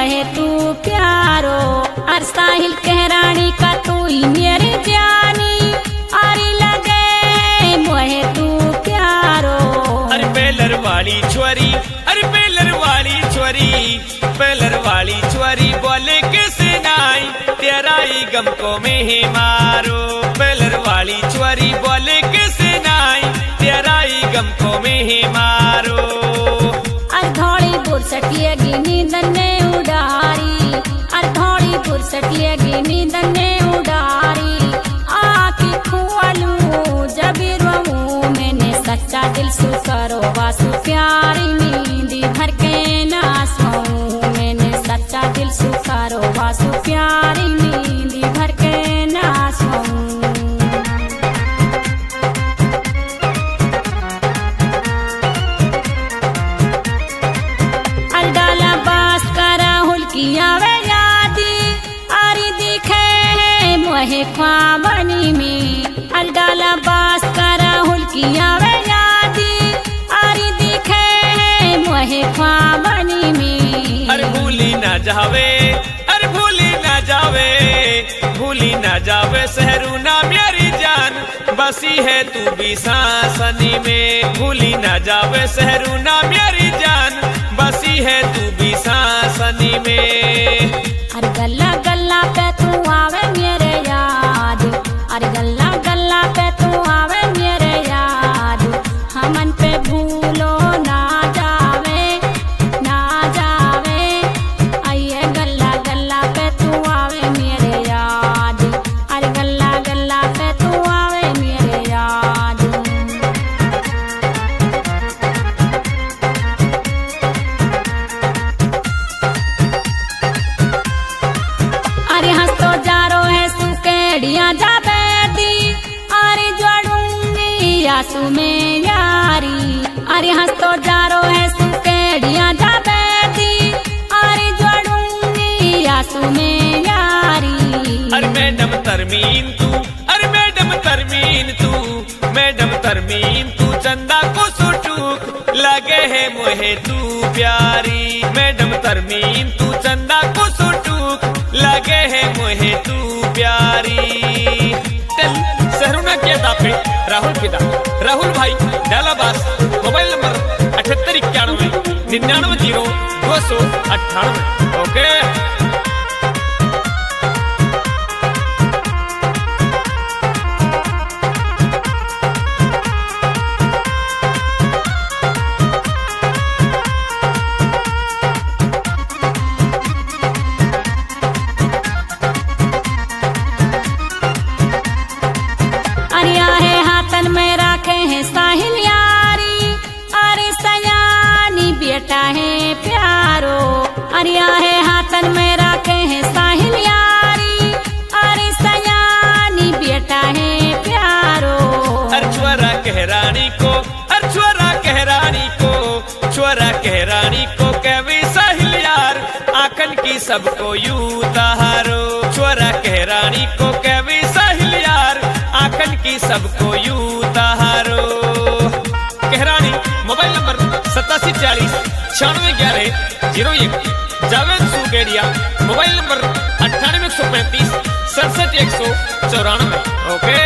मोहे तू प्यारो। और साहिल कहरानी का तू ही मेरी जानी, अरे लगे मोहे तू प्यारो। अरे बेलर वाली छोरी, अरे बेलर वाली छोरी, बेलर वाली छोरी बोले कैसे नाई, तेरा ही गम को में ही मारो। बेलर वाली छोरी बोले कैसे नाई, तेरा ही गम को में ही मारो। अरे धौड़ी बुरसटिएगी नींद ने उडारी, अरे धौड़ी बुरसटिएगी नींद ने उडारी। आँखी खोलू जब रोऊं मैंने सच्चा दिल सु करो वासु प्यारी, नींद भर के ना सोऊं मैंने सच्चा दिल सु करो वासु प्यारी, नींद भर के ना सोऊं। अलडाला बास करा हुलकिया वे यादी, अरे दिखे मोहे ख्वाबनी में। अलडाला बास करा हुलकिया वे यादी, अरे दिखे मोहे ख्वाबनी में। अरे भूली ना जावे, अरे भूली ना जावे, भूली ना जावे सहरू ना मेरी जान, बसी है तू भी सांसनी में। भूली ना जावे सहरू ना मेरी जान, बसी है तू भी सांसनी में। अरे गल्ला गल्ला पे तू आवे मेरे याद, अरे गल्ला गल्ला पे तू आवे मेरे याद। हमन पे भूलो ना जावे, ना जावे, आइए गल्ला गल्ला पे तू आवे मेरे याद। अरे गल्ला गल्ला पे तू आवे मेरे याद। अरे हंस तो जारो है सुकेड़िया जाबे दी, अरे जोड़ूंगी आंसू में यारी। अरे हंस तो जारो है सुकेड़िया जाबे दी, अरे जोड़ूंगी आंसू में यारी। अरे मैडम तरमीन तू, अरे मैडम तरमीन तू, मैडम तरमीन तू चंदा को सुटूक लगे है मोहे तू प्यारी। मैडम तरमीन तू चंदा को सुटूक लगे है मोहे तू प्यारी। टेल सहरू ना किया दाफे राहुल पिता, राहुल भाई डालाबास, मोबाइल नंबर 7891990298। ओके अरे आहे हाथन में राखे हैं साहिल यारी, अरे सयानी बेटा है प्यारो। अरे आहे हाथन में राखे हैं साहिल यारी, अरे सयानी बेटा है प्यारो। अरे छोरा कहरानी को, अरे छोरा कहरानी को, छोरा कहरानी को कहवी साहिल यार, आखन की सबको यूं तहारो। छोरा कहरानी को कहवी साहिल यार, आखन की सबको यूं तहारो। कहरानी mobile number 8740 9611 Javed Sugediya, mobile number 98 135 67 194। Okay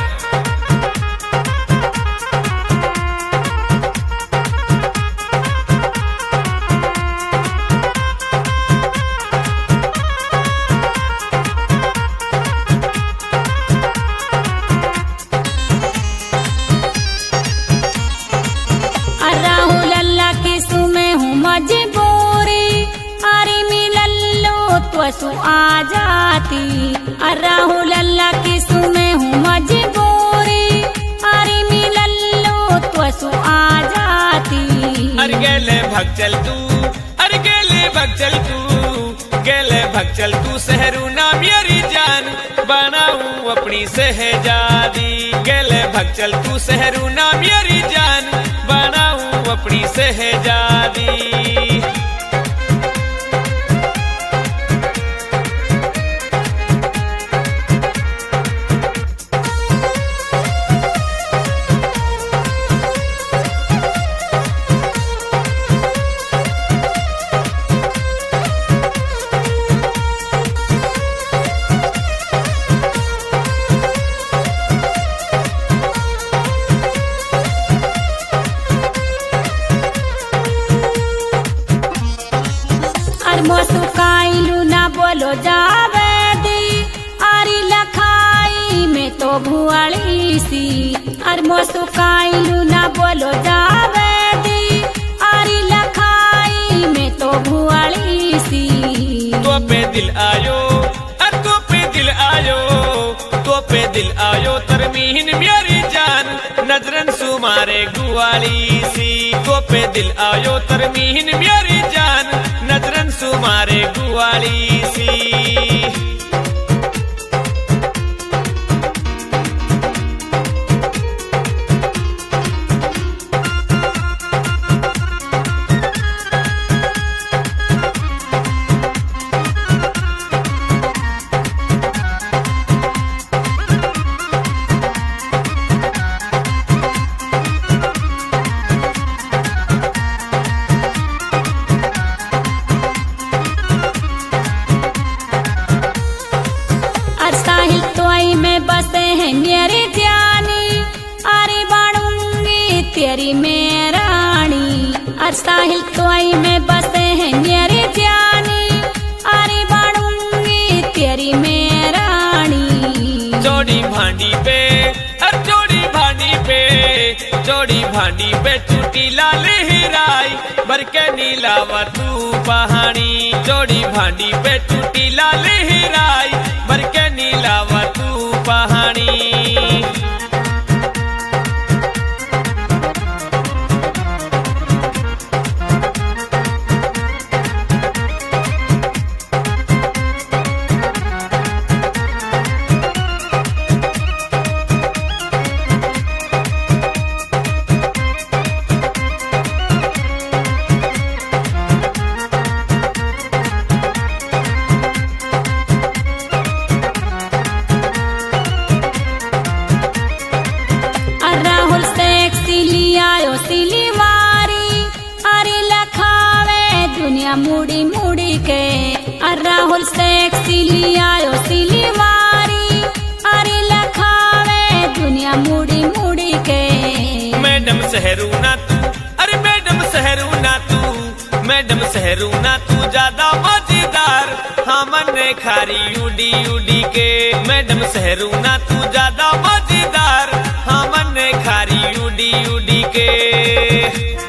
Rahul अल्लाह की सुमे हूँ मजबूरी, अरे मिलल्लो तो सु आ जाती। राहुल अल्लाह की सुमे हूँ मजबूरी, अरे मिलल्लो तो सु आ जाती। अरे गेले भग चल तू, अरे गेले भग चल तू, गेले भग चल तू सहरू ना मेरी जान, बनाऊं अपनी सहजादी। गेले भग चल तू सहरू ना मेरी जान, बनाऊं अपनी सहजादी। भुआली सी अर मोसु काइलू ना बोलो जावे दी अरे लखाई में तो भुआली सी तो पे दिल आयो तो पे दिल आयो तो पे दिल आयो तरमीन मेरी जान नजरन सुमारे गुआली सी तो पे दिल आयो तरमीन मेरी जान नजरन सुमारे गुआली सी बसे हैं मेरी जानी अरे बाड़ूंगी तेरी मैं रानी अर साहिल तोई में बसे हैं मेरी जानी अरे बाड़ूंगी तेरी मैं रानी जोड़ी भांडी पे जोड़ी भांडी पे जोड़ी भांडी पे टूटी लाल हिराई बरके नीलावा तू पहाड़ी जोड़ी भांडी पे टूटी लाल हिराई बरके नीलावा पहाड़ी मुड़ी मुड़ी के अर राहुल सेक्सी लियायो सिलीवारी अरे लखावे दुनिया मुड़ी मुड़ी के मैडम सहरू ना तू अरे मैडम सहरू ना तू मैडम सहरू ना तू ज्यादा मजेदार हमन ने खारी उड़ी उड़ी के मैडम सहरू ना तू ज्यादा मजेदार हमन ने खारी उड़ी उड़ी के